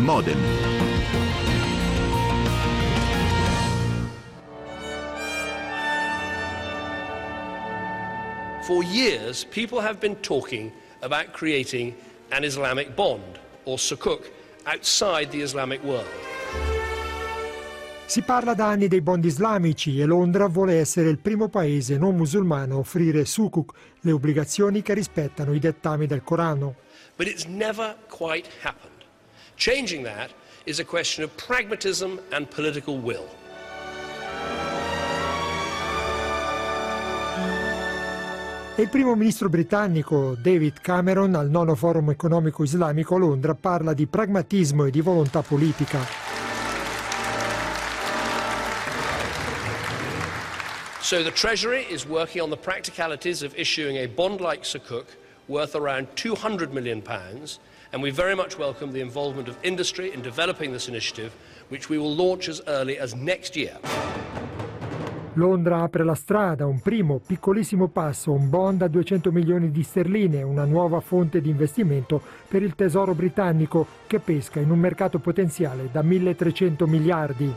Modem. For years, people have been talking about creating an Islamic bond, or sukuk, outside the Islamic world. Si parla da anni dei bond islamici e Londra vuole essere il primo paese non musulmano a offrire sukuk, le obbligazioni che rispettano i dettami del Corano. But it's never quite happened. Changing that is a question of pragmatism and political will. E il primo ministro britannico David Cameron al nono forum economico islamico a Londra parla di pragmatismo e di volontà politica. So the Treasury is working on the practicalities of issuing a bond like sukuk worth around £200 million, and we very much welcome the involvement of industry in developing this initiative, which we will launch as early as next year. Londra apre la strada, un primo piccolissimo passo, un bond a 200 milioni di sterline, una nuova fonte di investimento per il tesoro britannico che pesca in un mercato potenziale da 1.300 miliardi.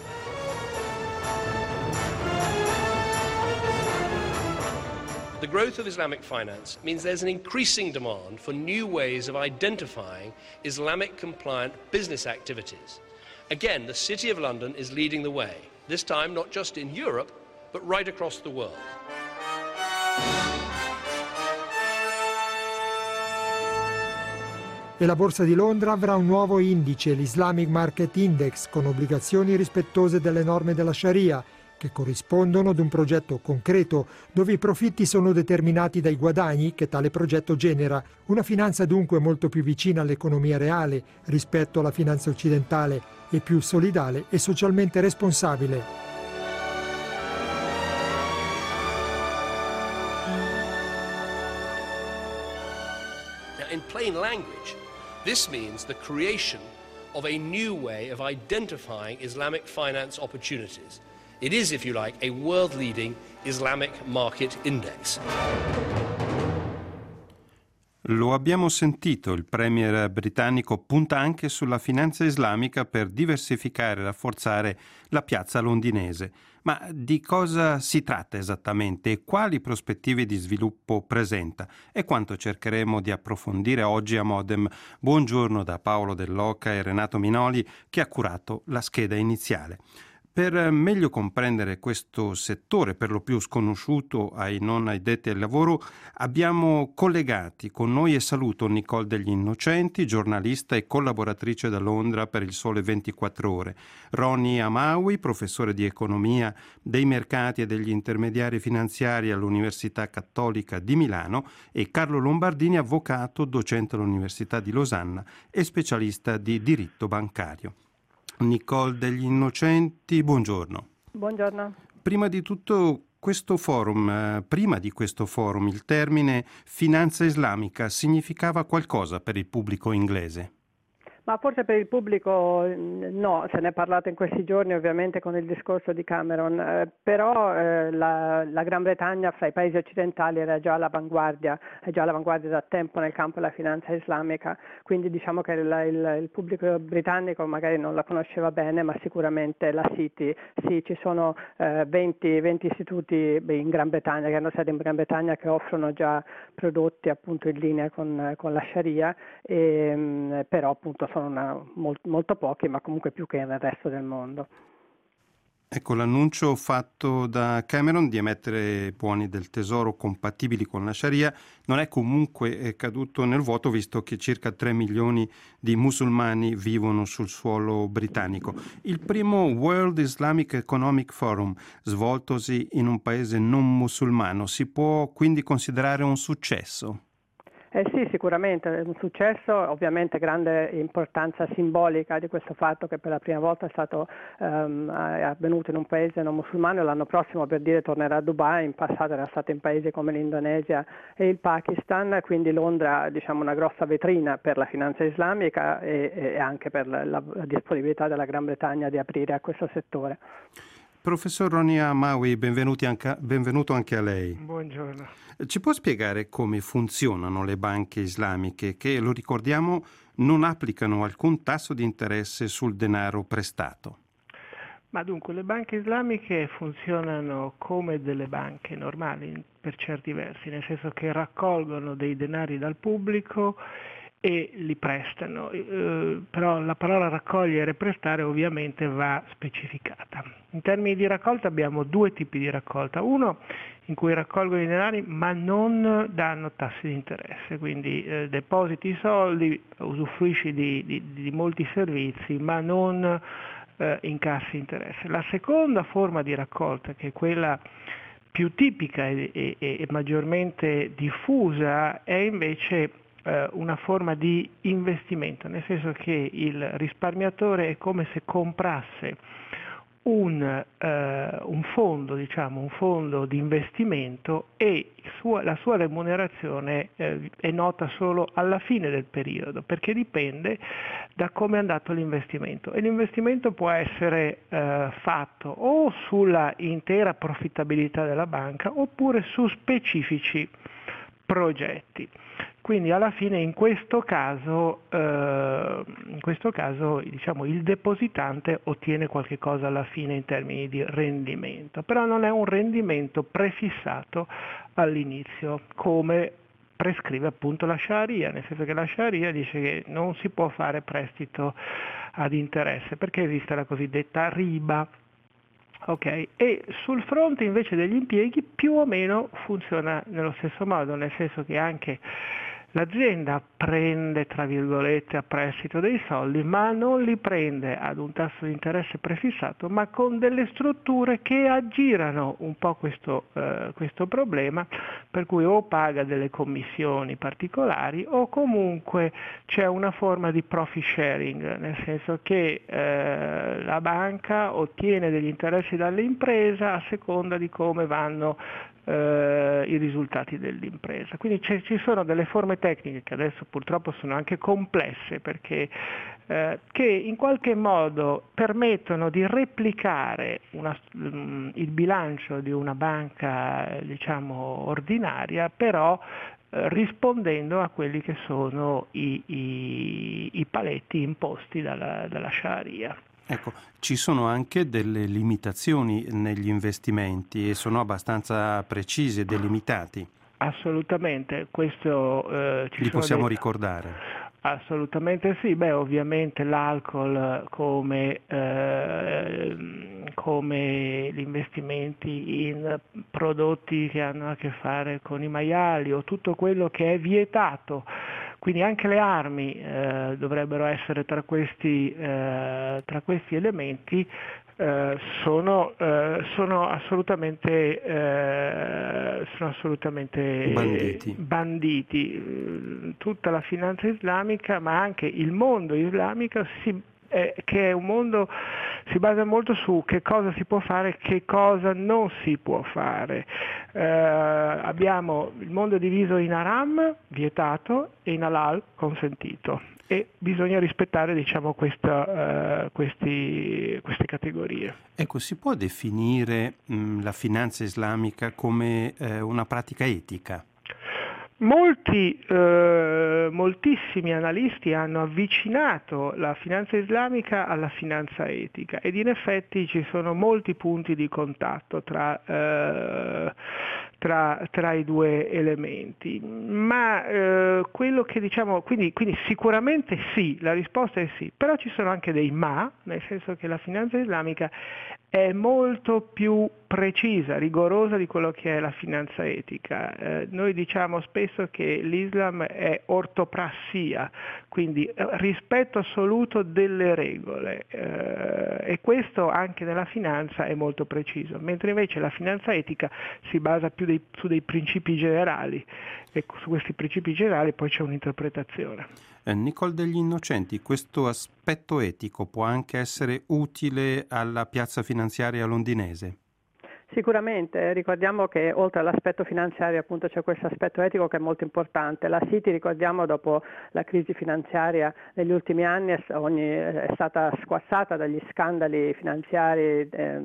The growth of Islamic finance means there's an increasing demand for new ways of identifying Islamic-compliant business activities. Again, the City of London is leading the way, this time not just in Europe, but right across the world. E la borsa di Londra avrà un nuovo indice, l'Islamic Market Index, con obbligazioni rispettose delle norme della Sharia, che corrispondono ad un progetto concreto, dove i profitti sono determinati dai guadagni che tale progetto genera. Una finanza dunque molto più vicina all'economia reale rispetto alla finanza occidentale e più solidale e socialmente responsabile. In plain language, this means the creation of a new way of identifying Islamic finance opportunities. It is, if you like, a world-leading Islamic market index. Lo abbiamo sentito, il premier britannico punta anche sulla finanza islamica per diversificare e rafforzare la piazza londinese. Ma di cosa si tratta esattamente e quali prospettive di sviluppo presenta? È quanto cercheremo di approfondire oggi a Modem. Buongiorno da Paolo Dell'Oca e Renato Minoli che ha curato la scheda iniziale. Per meglio comprendere questo settore, per lo più sconosciuto ai non addetti al lavoro, abbiamo collegati con noi e saluto Nicole Degli Innocenti, giornalista e collaboratrice da Londra per Il Sole 24 Ore, Ronnie Amawi, professore di economia dei mercati e degli intermediari finanziari all'Università Cattolica di Milano e Carlo Lombardini, avvocato, docente all'Università di Losanna e specialista di diritto bancario. Nicole Degli Innocenti, buongiorno. Buongiorno. Prima di tutto prima di questo forum, il termine finanza islamica significava qualcosa per il pubblico inglese? Ma forse per il pubblico no, se ne è parlato in questi giorni ovviamente con il discorso di Cameron, però la Gran Bretagna fra i paesi occidentali era già all'avanguardia, è già all'avanguardia da tempo nel campo della finanza islamica, quindi diciamo che il pubblico britannico magari non la conosceva bene, ma sicuramente la City, sì, ci sono 20 istituti in Gran Bretagna, che hanno sede in Gran Bretagna, che offrono già prodotti appunto in linea con la Sharia, però appunto sono molto pochi, ma comunque più che nel resto del mondo. Ecco, l'annuncio fatto da Cameron di emettere buoni del tesoro compatibili con la Sharia non è comunque caduto nel vuoto, visto che circa 3 milioni di musulmani vivono sul suolo britannico. Il primo World Islamic Economic Forum, svoltosi in un paese non musulmano, si può quindi considerare un successo? Sì, sicuramente è un successo, ovviamente grande importanza simbolica di questo fatto che per la prima volta è stato avvenuto in un paese non musulmano, e l'anno prossimo, per dire, tornerà a Dubai. In passato era stato in paesi come l'Indonesia e il Pakistan, quindi Londra, diciamo, una grossa vetrina per la finanza islamica e anche per la disponibilità della Gran Bretagna di aprire a questo settore. Professor Ronnie Amawi, benvenuto anche a lei. Buongiorno. Ci può spiegare come funzionano le banche islamiche che, lo ricordiamo, non applicano alcun tasso di interesse sul denaro prestato? Ma dunque, le banche islamiche funzionano come delle banche normali per certi versi, nel senso che raccolgono dei denari dal pubblico e li prestano, però la parola raccogliere e prestare ovviamente va specificata. In termini di raccolta abbiamo due tipi di raccolta: uno in cui raccolgono i denari ma non danno tassi di interesse, quindi depositi i soldi, usufruisci di molti servizi ma non incassi interesse. La seconda forma di raccolta, che è quella più tipica e maggiormente diffusa, è invece una forma di investimento, nel senso che il risparmiatore è come se comprasse un fondo, un fondo di investimento, e la sua remunerazione è nota solo alla fine del periodo, perché dipende da come è andato l'investimento, e l'investimento può essere fatto o sulla intera profittabilità della banca oppure su specifici progetti. Quindi alla fine in questo caso diciamo, il depositante ottiene qualche cosa alla fine in termini di rendimento, però non è un rendimento prefissato all'inizio come prescrive appunto la Sharia, nel senso che la Sharia dice che non si può fare prestito ad interesse perché esiste la cosiddetta riba. Ok, e sul fronte invece degli impieghi più o meno funziona nello stesso modo, nel senso che anche l'azienda prende, tra virgolette, a prestito dei soldi, ma non li prende ad un tasso di interesse prefissato, ma con delle strutture che aggirano un po' questo problema, per cui o paga delle commissioni particolari o comunque c'è una forma di profit sharing, nel senso che la banca ottiene degli interessi dall'impresa a seconda di come vanno i risultati dell'impresa. Quindi ci sono delle forme tecniche che adesso purtroppo sono anche complesse, perché che in qualche modo permettono di replicare il bilancio di una banca, diciamo, ordinaria, però rispondendo a quelli che sono i paletti imposti dalla Sharia. Ecco, ci sono anche delle limitazioni negli investimenti e sono abbastanza precisi e delimitati. Assolutamente, questo li possiamo ricordare? Assolutamente sì, ovviamente l'alcol come gli investimenti in prodotti che hanno a che fare con i maiali o tutto quello che è vietato. Quindi anche le armi dovrebbero essere tra questi elementi, sono assolutamente banditi. Tutta la finanza islamica, ma anche il mondo islamico che è un mondo, si basa molto su che cosa si può fare e che cosa non si può fare. Abbiamo il mondo diviso in haram, vietato, e in halal, consentito, e bisogna rispettare, diciamo, queste categorie. Ecco, si può definire la finanza islamica come una pratica etica? Moltissimi analisti hanno avvicinato la finanza islamica alla finanza etica, ed in effetti ci sono molti punti di contatto tra i due elementi, ma quello che diciamo, quindi sicuramente sì, la risposta è sì, però ci sono anche dei ma, nel senso che la finanza islamica è molto più precisa, rigorosa di quello che è la finanza etica. Noi diciamo spesso che l'Islam è ortoprassia, quindi rispetto assoluto delle regole, e questo anche nella finanza è molto preciso, mentre invece la finanza etica si basa più su dei principi generali, e su questi principi generali poi c'è un'interpretazione. Nicole degli Innocenti, questo aspetto etico può anche essere utile alla piazza finanziaria londinese? Sicuramente, ricordiamo che oltre all'aspetto finanziario appunto c'è questo aspetto etico che è molto importante. La Citi, ricordiamo, dopo la crisi finanziaria negli ultimi anni è stata squassata dagli scandali finanziari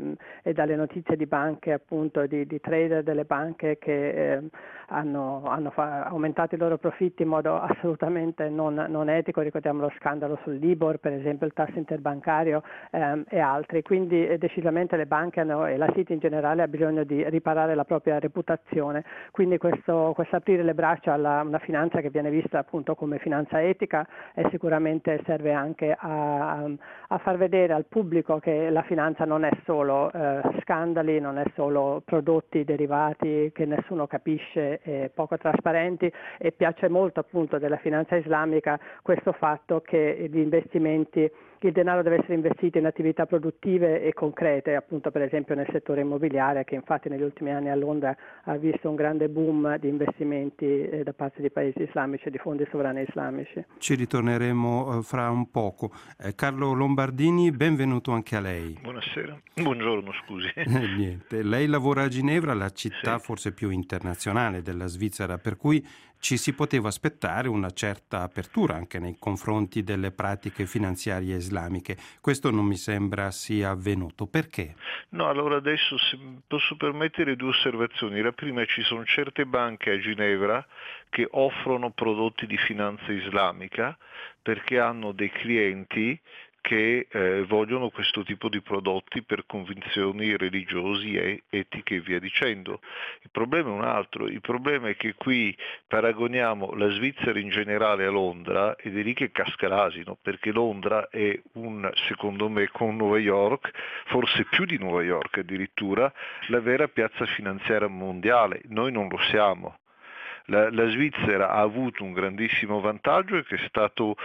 e dalle notizie di banche, appunto di trader delle banche che hanno aumentato i loro profitti in modo assolutamente non etico. Ricordiamo lo scandalo sul Libor, per esempio il tasso interbancario e altri. Quindi decisamente le banche e la Citi in generale ha bisogno di riparare la propria reputazione, quindi questo aprire le braccia a una finanza che viene vista appunto come finanza etica sicuramente serve anche a far vedere al pubblico che la finanza non è solo scandali, non è solo prodotti derivati che nessuno capisce e poco trasparenti, e piace molto appunto della finanza islamica questo fatto che gli investimenti, il denaro deve essere investito in attività produttive e concrete, appunto per esempio nel settore immobiliare, che infatti negli ultimi anni a Londra ha visto un grande boom di investimenti da parte di paesi islamici e di fondi sovrani islamici. Ci ritorneremo fra un poco. Carlo Lombardini, benvenuto anche a lei. Buonasera, buongiorno scusi. Niente, lei lavora a Ginevra, la città Sì. forse più internazionale della Svizzera, per cui ci si poteva aspettare una certa apertura anche nei confronti delle pratiche finanziarie islamiche. Questo non mi sembra sia avvenuto. Perché? No, allora adesso posso permettere due osservazioni. La prima, ci sono certe banche a Ginevra che offrono prodotti di finanza islamica perché hanno dei clienti che vogliono questo tipo di prodotti per convinzioni religiosi e etiche e via dicendo. Il problema è un altro, il problema è che qui paragoniamo la Svizzera in generale a Londra ed è lì che casca l'asino, perché Londra è secondo me con New York, forse più di New York addirittura, la vera piazza finanziaria mondiale. Noi non lo siamo. La Svizzera ha avuto un grandissimo vantaggio che è stato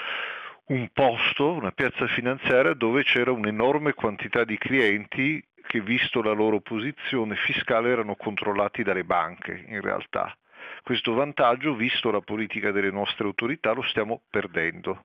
un posto, una piazza finanziaria dove c'era un'enorme quantità di clienti che, visto la loro posizione fiscale, erano controllati dalle banche in realtà. Questo vantaggio, visto la politica delle nostre autorità, lo stiamo perdendo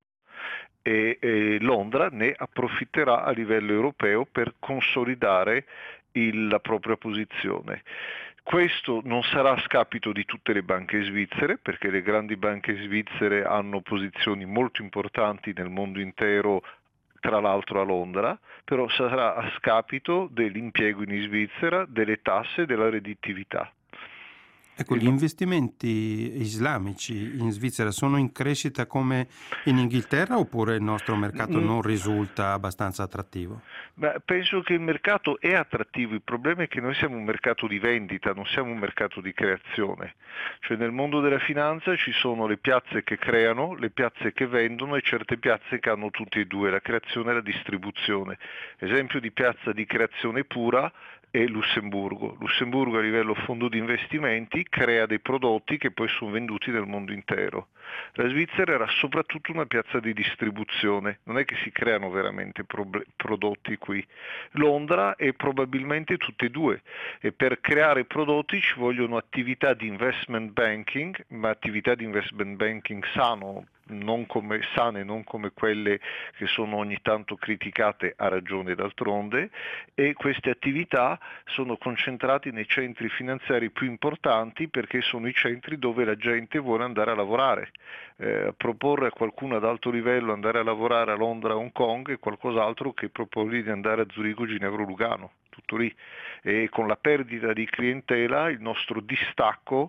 e Londra ne approfitterà a livello europeo per consolidare la propria posizione. Questo non sarà a scapito di tutte le banche svizzere, perché le grandi banche svizzere hanno posizioni molto importanti nel mondo intero, tra l'altro a Londra, però sarà a scapito dell'impiego in Svizzera, delle tasse e della redditività. Ecco, gli investimenti islamici in Svizzera sono in crescita come in Inghilterra oppure il nostro mercato non risulta abbastanza attrattivo? Beh, penso che il mercato è attrattivo, il problema è che noi siamo un mercato di vendita, non siamo un mercato di creazione. Cioè nel mondo della finanza ci sono le piazze che creano, le piazze che vendono e certe piazze che hanno tutte e due, la creazione e la distribuzione. Esempio di piazza di creazione pura è Lussemburgo. Lussemburgo a livello fondo di investimenti crea dei prodotti che poi sono venduti nel mondo intero. La Svizzera era soprattutto una piazza di distribuzione, non è che si creano veramente prodotti qui. Londra è probabilmente tutte e due e per creare prodotti ci vogliono attività di investment banking, ma attività di investment banking sane, non come quelle che sono ogni tanto criticate, a ragione d'altronde, e queste attività sono concentrate nei centri finanziari più importanti perché sono i centri dove la gente vuole andare a lavorare. Proporre a qualcuno ad alto livello andare a lavorare a Londra, Hong Kong è qualcos'altro che proporre di andare a Zurigo, Ginevra o Lugano, tutto lì. E con la perdita di clientela il nostro distacco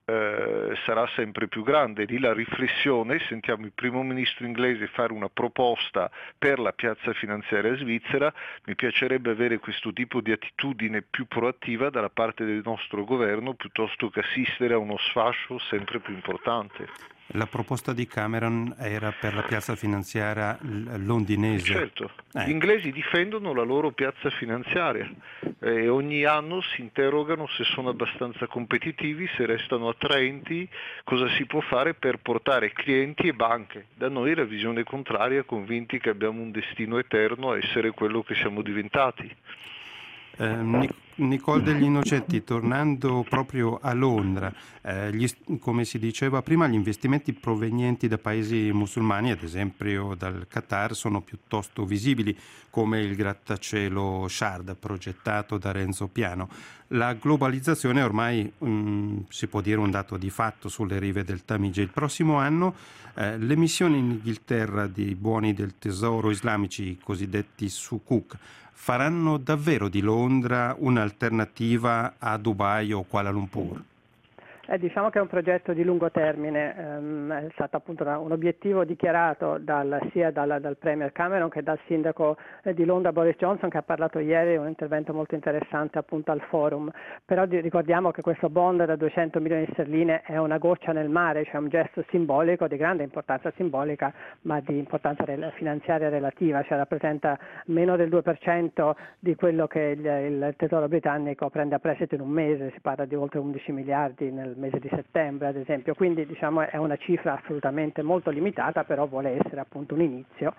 sarà sempre più grande. Lì la riflessione, sentiamo il primo ministro inglese fare una proposta per la piazza finanziaria svizzera, mi piacerebbe avere questo tipo di attitudine più proattiva dalla parte del nostro governo piuttosto che assistere a uno sfascio sempre più importante. La proposta di Cameron era per la piazza finanziaria londinese. Certo, gli inglesi difendono la loro piazza finanziaria e ogni anno si interrogano se sono abbastanza competitivi, se restano attraenti, cosa si può fare per portare clienti e banche. Da noi la visione contraria, convinti che abbiamo un destino eterno a essere quello che siamo diventati. Nicole degli Innocenti, tornando proprio a Londra, come si diceva prima, gli investimenti provenienti da paesi musulmani, ad esempio dal Qatar, sono piuttosto visibili, come il grattacielo Shard progettato da Renzo Piano. La globalizzazione è ormai si può dire un dato di fatto sulle rive del Tamigi. Il prossimo anno l'emissione in Inghilterra di buoni del tesoro islamici, i cosiddetti sukuk, faranno davvero di Londra un'alternativa a Dubai o Kuala Lumpur? Diciamo che è un progetto di lungo termine, è stato appunto un obiettivo dichiarato sia dal Premier Cameron che dal sindaco di Londra Boris Johnson, che ha parlato ieri, un intervento molto interessante appunto al forum. Però ricordiamo che questo bond da 200 milioni di sterline è una goccia nel mare, cioè un gesto simbolico di grande importanza simbolica, ma di importanza finanziaria relativa, cioè rappresenta meno del 2% di quello che il tesoro britannico prende a prestito in un mese. Si parla di oltre 11 miliardi nel mese di settembre, ad esempio, quindi diciamo è una cifra assolutamente molto limitata, però vuole essere appunto un inizio,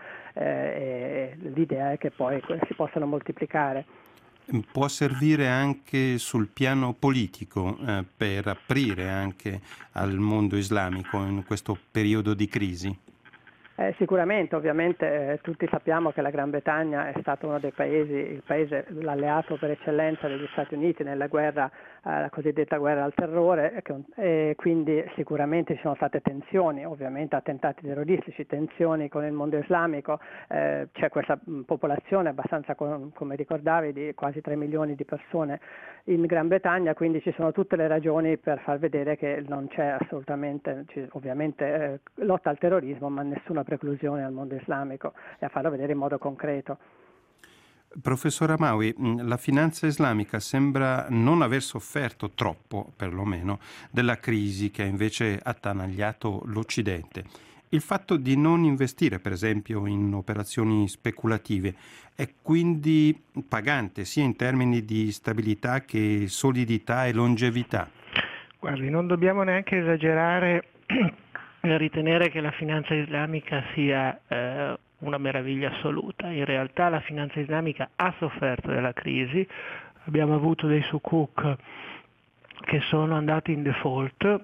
e l'idea è che poi si possano moltiplicare. Può servire anche sul piano politico per aprire anche al mondo islamico in questo periodo di crisi? Sicuramente, ovviamente tutti sappiamo che la Gran Bretagna è stato uno dei paesi, l'alleato per eccellenza degli Stati Uniti nella guerra, la cosiddetta guerra al terrore, e quindi sicuramente ci sono state tensioni, ovviamente attentati terroristici, tensioni con il mondo islamico, c'è questa popolazione abbastanza, come ricordavi, di quasi 3 milioni di persone in Gran Bretagna, quindi ci sono tutte le ragioni per far vedere che non c'è assolutamente, ovviamente lotta al terrorismo, ma nessuna preclusione al mondo islamico, e a farlo vedere in modo concreto. Professor Amaui, la finanza islamica sembra non aver sofferto troppo, perlomeno, della crisi che ha invece attanagliato l'Occidente. Il fatto di non investire, per esempio, in operazioni speculative è quindi pagante sia in termini di stabilità che solidità e longevità? Guardi, non dobbiamo neanche esagerare nel ritenere che la finanza islamica sia una meraviglia assoluta. In realtà la finanza islamica ha sofferto della crisi, abbiamo avuto dei sukuk che sono andati in default,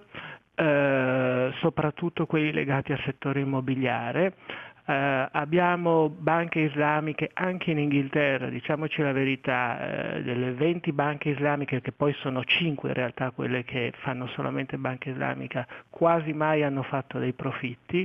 soprattutto quelli legati al settore immobiliare. Abbiamo banche islamiche anche in Inghilterra, diciamoci la verità, delle 20 banche islamiche, che poi sono 5 in realtà quelle che fanno solamente banca islamica, quasi mai hanno fatto dei profitti.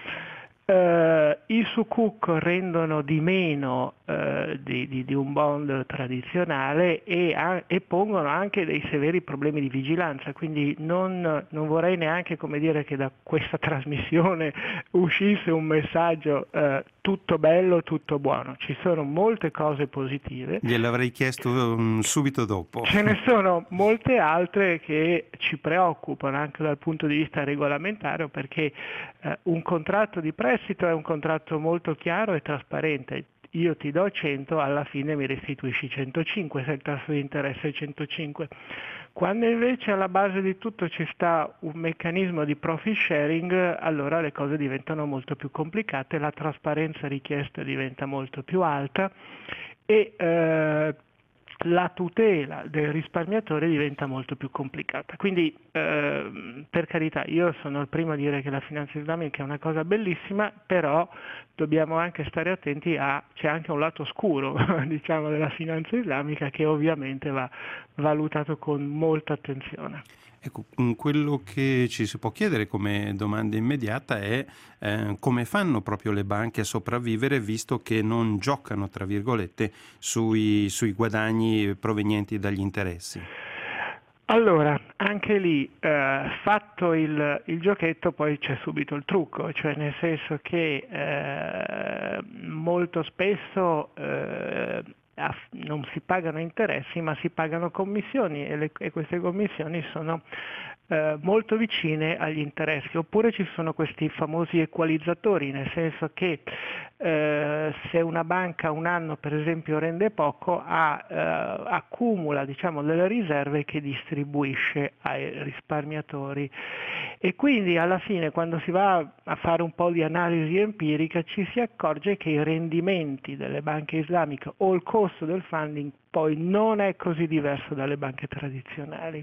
I sukuk rendono di meno di un bond tradizionale e pongono anche dei severi problemi di vigilanza, quindi non vorrei neanche, come dire, che da questa trasmissione uscisse un messaggio tutto bello, tutto buono. Ci sono molte cose positive. Gliel'avrei chiesto subito dopo. Ce ne sono molte altre che ci preoccupano anche dal punto di vista regolamentare, perché un contratto di prestito è un contratto molto chiaro e trasparente. Io ti do 100, alla fine mi restituisci 105, se il tasso di interesse è 105. Quando invece alla base di tutto ci sta un meccanismo di profit sharing, allora le cose diventano molto più complicate, la trasparenza richiesta diventa molto più alta e la tutela del risparmiatore diventa molto più complicata. Quindi per carità, io sono il primo a dire che la finanza islamica è una cosa bellissima, però dobbiamo anche stare attenti c'è anche un lato scuro diciamo della finanza islamica, che ovviamente va valutato con molta attenzione. Ecco, quello che ci si può chiedere come domanda immediata è come fanno proprio le banche a sopravvivere, visto che non giocano, tra virgolette, sui guadagni provenienti dagli interessi. Allora, anche lì, fatto il giochetto, poi c'è subito il trucco, cioè nel senso che molto spesso non si pagano interessi, ma si pagano commissioni, e queste commissioni sono molto vicine agli interessi, oppure ci sono questi famosi equalizzatori, nel senso che se una banca un anno per esempio rende poco, accumula diciamo delle riserve che distribuisce ai risparmiatori, e quindi alla fine quando si va a fare un po' di analisi empirica ci si accorge che i rendimenti delle banche islamiche o il costo del funding poi non è così diverso dalle banche tradizionali.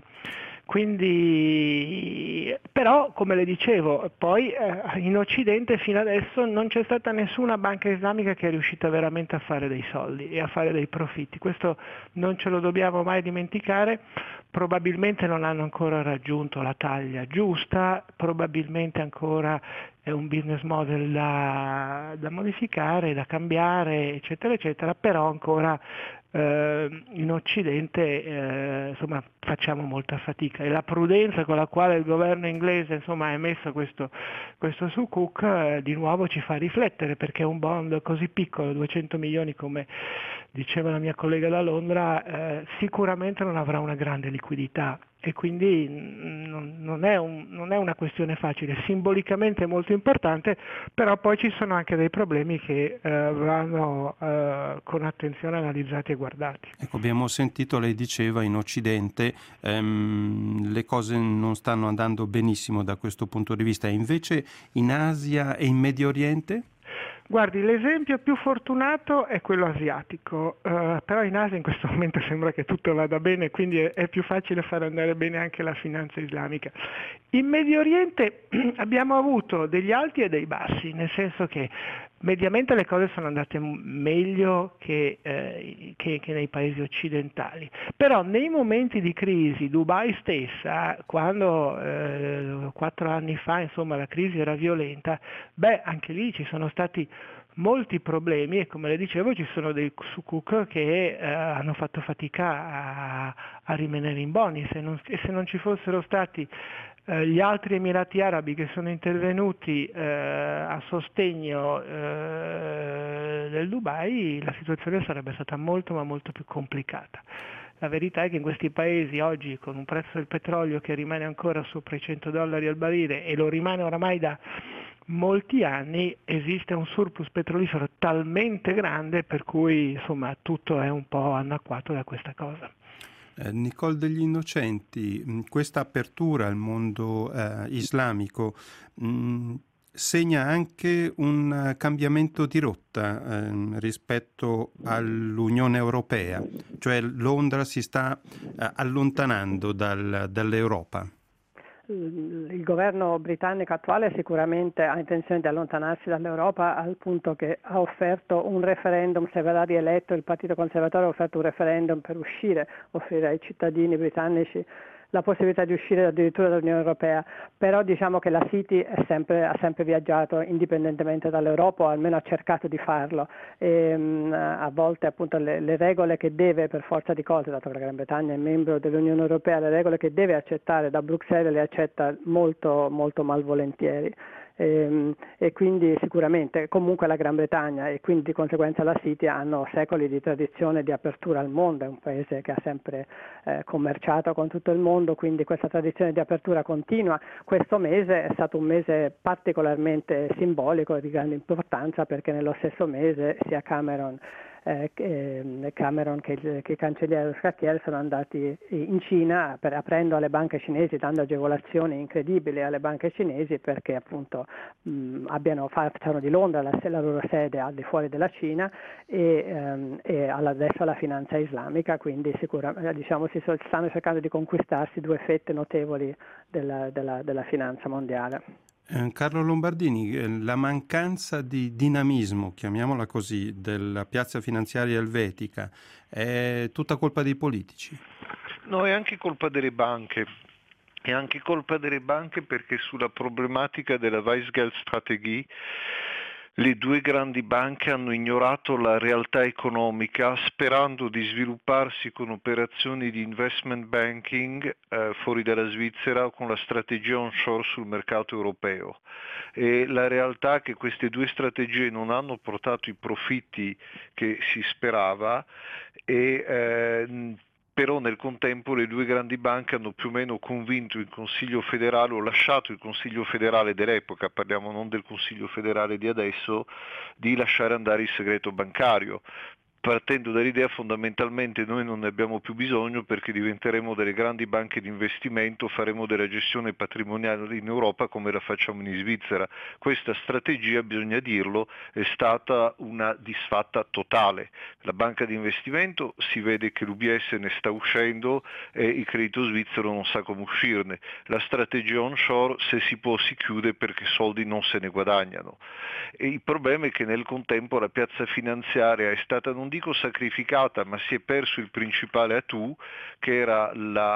Quindi, però, come le dicevo, poi in Occidente fino adesso non c'è stata nessuna banca islamica che è riuscita veramente a fare dei soldi e a fare dei profitti. Questo non ce lo dobbiamo mai dimenticare. Probabilmente non hanno ancora raggiunto la taglia giusta, probabilmente ancora è un business model da modificare, da cambiare, eccetera, eccetera, però ancora in Occidente insomma, facciamo molta fatica, e la prudenza con la quale il governo inglese insomma, ha emesso questo sukuk di nuovo ci fa riflettere, perché un bond così piccolo, 200 milioni come diceva la mia collega da Londra, sicuramente non avrà una grande liquidità, e quindi non è una questione facile, simbolicamente è molto importante, però poi ci sono anche dei problemi che vanno con attenzione analizzati e guardati. Ecco, abbiamo sentito, lei diceva, in Occidente le cose non stanno andando benissimo da questo punto di vista, e invece in Asia e in Medio Oriente? Guardi, l'esempio più fortunato è quello asiatico, però in Asia in questo momento sembra che tutto vada bene, quindi è più facile far andare bene anche la finanza islamica. In Medio Oriente abbiamo avuto degli alti e dei bassi, nel senso che mediamente le cose sono andate meglio che nei paesi occidentali, però nei momenti di crisi, Dubai stessa, quando 4 anni fa insomma, la crisi era violenta, anche lì ci sono stati molti problemi, e come le dicevo ci sono dei sukuk che hanno fatto fatica a rimanere in boni, e se non ci fossero stati gli altri Emirati Arabi che sono intervenuti a sostegno del Dubai, la situazione sarebbe stata molto ma molto più complicata. La verità è che in questi paesi oggi, con un prezzo del petrolio che rimane ancora sopra i $100 al barile, e lo rimane oramai da molti anni, esiste un surplus petrolifero talmente grande per cui insomma tutto è un po' anacquato da questa cosa. Nicole Degli Innocenti, questa apertura al mondo islamico segna anche un cambiamento di rotta rispetto all'Unione Europea, cioè Londra si sta allontanando dall'Europa. Il governo britannico attuale sicuramente ha intenzione di allontanarsi dall'Europa, al punto che ha offerto un referendum, se verrà rieletto il Partito Conservatore ha offerto un referendum per offrire ai cittadini britannici la possibilità di uscire addirittura dall'Unione Europea, però diciamo che la City ha sempre viaggiato indipendentemente dall'Europa, o almeno ha cercato di farlo, e a volte appunto le regole che deve per forza di cose, dato che la Gran Bretagna è membro dell'Unione Europea, le regole che deve accettare da Bruxelles le accetta molto, molto malvolentieri. E quindi sicuramente comunque la Gran Bretagna e quindi di conseguenza la City hanno secoli di tradizione di apertura al mondo, è un paese che ha sempre commerciato con tutto il mondo, quindi questa tradizione di apertura continua. Questo mese è stato un mese particolarmente simbolico e di grande importanza, perché nello stesso mese sia Cameron che il cancelliere Scacchiere sono andati in Cina aprendo alle banche cinesi, dando agevolazioni incredibili alle banche cinesi, perché appunto facciano di Londra la loro sede al di fuori della Cina, e adesso la finanza islamica, quindi sicuramente diciamo si stanno cercando di conquistarsi due fette notevoli della finanza mondiale. Carlo Lombardini, la mancanza di dinamismo, chiamiamola così, della piazza finanziaria elvetica è tutta colpa dei politici? No, è anche colpa delle banche. È anche colpa delle banche, perché sulla problematica della Weisgeldstrategie le due grandi banche hanno ignorato la realtà economica, sperando di svilupparsi con operazioni di investment banking fuori dalla Svizzera, o con la strategia onshore sul mercato europeo. E la realtà è che queste due strategie non hanno portato i profitti che si sperava, e però nel contempo le due grandi banche hanno più o meno convinto il Consiglio federale, o lasciato il Consiglio federale dell'epoca, parliamo non del Consiglio federale di adesso, di lasciare andare il segreto bancario, partendo dall'idea fondamentalmente noi non ne abbiamo più bisogno perché diventeremo delle grandi banche di investimento, faremo della gestione patrimoniale in Europa come la facciamo in Svizzera. Questa strategia, bisogna dirlo, è stata una disfatta totale. La banca di investimento si vede che l'UBS ne sta uscendo e il credito svizzero non sa come uscirne. La strategia onshore, se si può, si chiude perché soldi non se ne guadagnano. E il problema è che nel contempo la piazza finanziaria è stata, non dico sacrificata, ma si è perso il principale atu, che era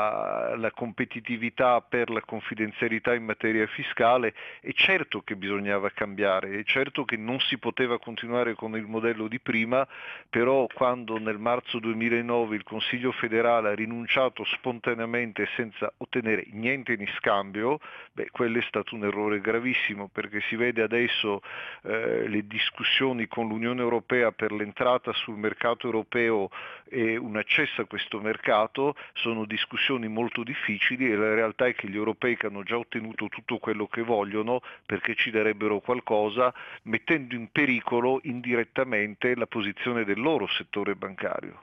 la competitività per la confidenzialità in materia fiscale. E certo che bisognava cambiare, è certo che non si poteva continuare con il modello di prima, però quando nel marzo 2009 il Consiglio federale ha rinunciato spontaneamente senza ottenere niente in scambio, quello è stato un errore gravissimo, perché si vede adesso le discussioni con l'Unione Europea per l'entrata sul mercato europeo e un accesso a questo mercato sono discussioni molto difficili, e la realtà è che gli europei che hanno già ottenuto tutto quello che vogliono perché ci darebbero qualcosa, mettendo in pericolo indirettamente la posizione del loro settore bancario.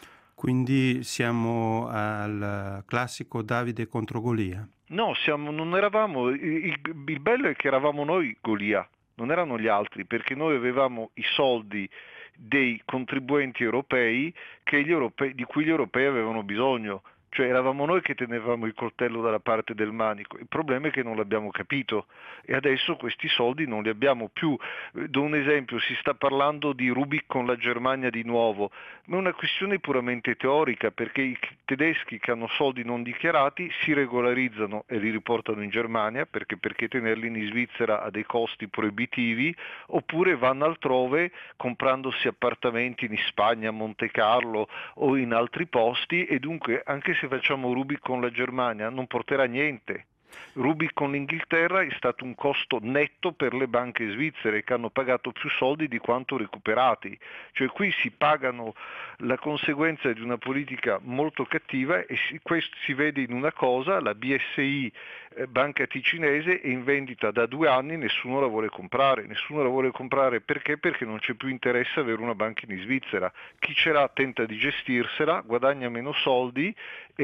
Quindi siamo al classico Davide contro Golia? No, non eravamo, il bello è che eravamo noi Golia, non erano gli altri, perché noi avevamo i soldi dei contribuenti europei, di cui gli europei avevano bisogno, cioè eravamo noi che tenevamo il coltello dalla parte del manico. Il problema è che non l'abbiamo capito e adesso questi soldi non li abbiamo più. Do un esempio, si sta parlando di Rubik con la Germania di nuovo, ma è una questione puramente teorica, perché i tedeschi che hanno soldi non dichiarati si regolarizzano e li riportano in Germania, perché tenerli in Svizzera ha dei costi proibitivi, oppure vanno altrove comprandosi appartamenti in Spagna, a Monte Carlo o in altri posti, e dunque anche se facciamo Rubik con la Germania non porterà niente. Rubik con l'Inghilterra è stato un costo netto per le banche svizzere, che hanno pagato più soldi di quanto recuperati, cioè qui si pagano la conseguenza di una politica molto cattiva, e questo si vede in una cosa: la BSI, banca ticinese, è in vendita da 2 anni, nessuno la vuole comprare perché? Perché non c'è più interesse avere una banca in Svizzera, chi ce l'ha tenta di gestirsela, guadagna meno soldi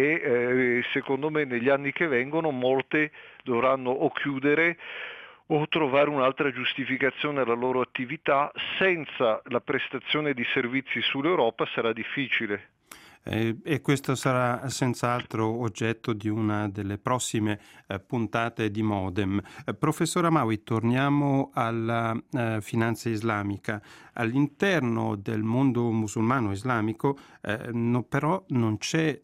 e secondo me negli anni che vengono molte dovranno o chiudere o trovare un'altra giustificazione alla loro attività. Senza la prestazione di servizi sull'Europa sarà difficile. E questo sarà senz'altro oggetto di una delle prossime puntate di Modem. Professor Amaoui, torniamo alla finanza islamica. All'interno del mondo musulmano islamico però non c'è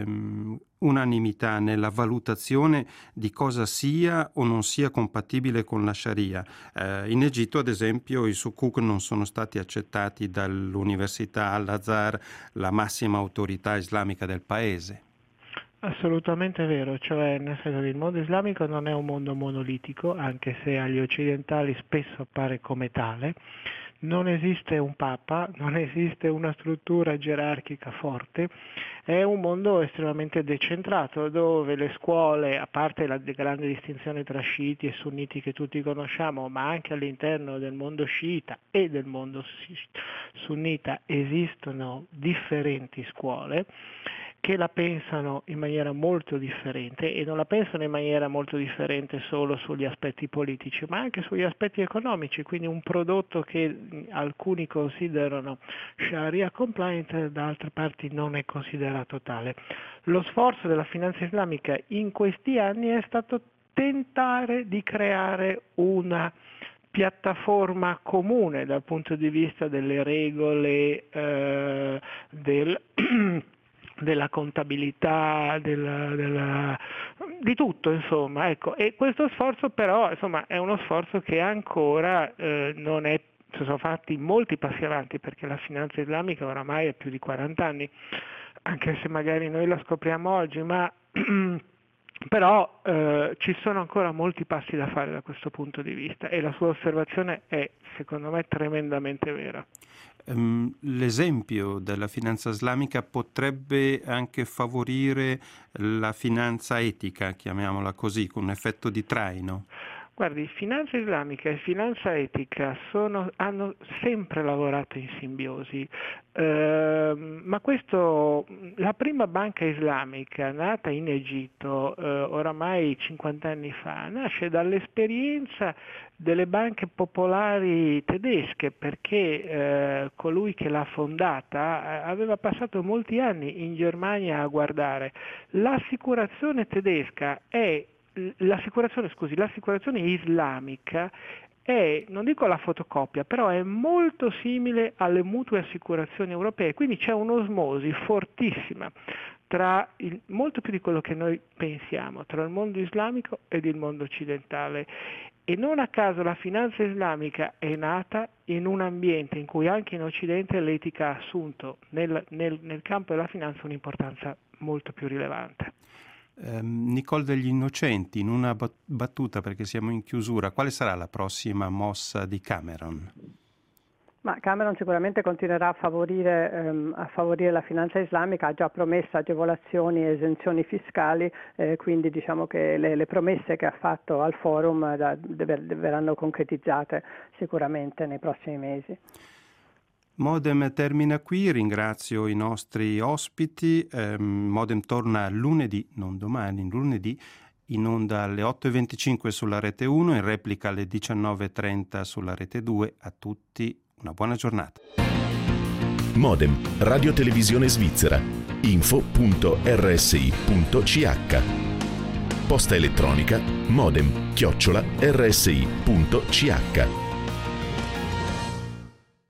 unanimità nella valutazione di cosa sia o non sia compatibile con la Sharia. In Egitto, ad esempio, i sukuk non sono stati accettati dall'Università Al-Azhar, la massima autorità islamica del paese. Assolutamente vero, cioè nel senso che il mondo islamico non è un mondo monolitico, anche se agli occidentali spesso appare come tale. Non esiste un papa, non esiste una struttura gerarchica forte, è un mondo estremamente decentrato, dove le scuole, a parte la grande distinzione tra sciiti e sunniti che tutti conosciamo, ma anche all'interno del mondo sciita e del mondo sunnita esistono differenti scuole che la pensano in maniera molto differente, e non la pensano in maniera molto differente solo sugli aspetti politici, ma anche sugli aspetti economici, quindi un prodotto che alcuni considerano Sharia compliant, da altre parti non è considerato tale. Lo sforzo della finanza islamica in questi anni è stato tentare di creare una piattaforma comune dal punto di vista delle regole della contabilità, di tutto, insomma, ecco. E questo sforzo però, insomma, è uno sforzo che ancora non è, si sono fatti molti passi avanti, perché la finanza islamica oramai ha più di 40 anni, anche se magari noi la scopriamo oggi, ma Però ci sono ancora molti passi da fare da questo punto di vista e la sua osservazione è, secondo me, tremendamente vera. L'esempio della finanza islamica potrebbe anche favorire la finanza etica, chiamiamola così, con un effetto di traino? Guardi, finanza islamica e finanza etica hanno sempre lavorato in simbiosi, ma la prima banca islamica nata in Egitto oramai 50 anni fa nasce dall'esperienza delle banche popolari tedesche, perché colui che l'ha fondata aveva passato molti anni in Germania a guardare. L'assicurazione tedesca l'assicurazione islamica è, non dico la fotocopia, però è molto simile alle mutue assicurazioni europee, quindi c'è un'osmosi fortissima molto più di quello che noi pensiamo, tra il mondo islamico ed il mondo occidentale. E non a caso la finanza islamica è nata in un ambiente in cui anche in Occidente l'etica ha assunto nel campo della finanza un'importanza molto più rilevante. Nicole Degli Innocenti, in una battuta perché siamo in chiusura, quale sarà la prossima mossa di Cameron? Ma Cameron sicuramente continuerà a favorire la finanza islamica, ha già promesso agevolazioni e esenzioni fiscali, quindi diciamo che le promesse che ha fatto al forum verranno concretizzate sicuramente nei prossimi mesi. Modem termina qui, ringrazio i nostri ospiti. Modem torna lunedì, non domani, lunedì, in onda alle 8.25 sulla rete 1, in replica alle 19.30 sulla rete 2. A tutti una buona giornata. Modem, Radio Televisione Svizzera, info.rsi.ch. Posta elettronica modem@rsi.ch.